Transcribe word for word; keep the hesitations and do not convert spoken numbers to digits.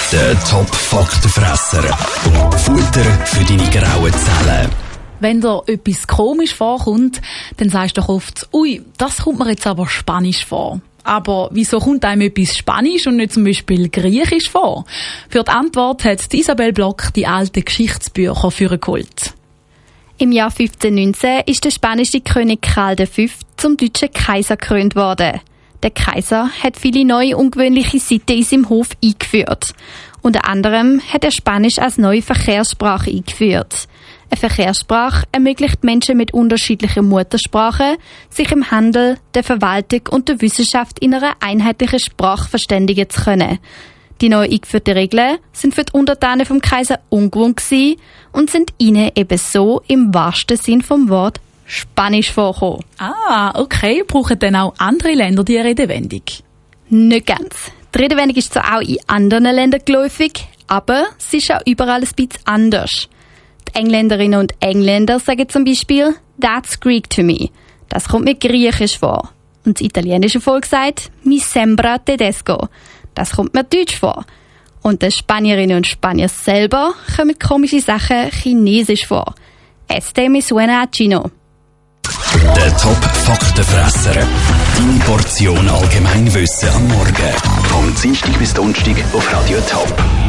Der Top-Faktenfresser. Futter für deine grauen Zellen. Wenn dir etwas komisch vorkommt, dann sagst du doch oft, ui, das kommt mir jetzt aber Spanisch vor. Aber wieso kommt einem etwas Spanisch und nicht zum Beispiel Griechisch vor? Für die Antwort hat Isabel Block die alten Geschichtsbücher vorgeholt. Im Jahr fünfzehnhundertneunzehn ist der spanische König Karl der Fünfte zum deutschen Kaiser gekrönt worden. Der Kaiser hat viele neue ungewöhnliche Sitten in seinem Hof eingeführt. Unter anderem hat er Spanisch als neue Verkehrssprache eingeführt. Eine Verkehrssprache ermöglicht Menschen mit unterschiedlichen Muttersprachen, sich im Handel, der Verwaltung und der Wissenschaft in einer einheitlichen Sprache verständigen zu können. Die neu eingeführten Regeln sind für die Untertanen vom Kaiser ungewohnt gewesen und sind ihnen eben so im wahrsten Sinn vom Wort Spanisch vorgekommen. Ah, okay. Brauchen dann auch andere Länder die Redewendung? Nicht ganz. Die Redewendung ist zwar auch in anderen Ländern geläufig, aber sie ist auch überall ein bisschen anders. Die Engländerinnen und Engländer sagen zum Beispiel «That's Greek to me». Das kommt mir griechisch vor. Und das italienische Volk sagt «Mi sembra tedesco». Das kommt mir deutsch vor. Und den Spanierinnen und Spanier selber kommen komische Sachen chinesisch vor. «Este me suena a chino». Der Top-Faktenfresser. Deine Portion Allgemeinwissen am Morgen. Vom Dienstag bis Donnerstag auf Radio Top.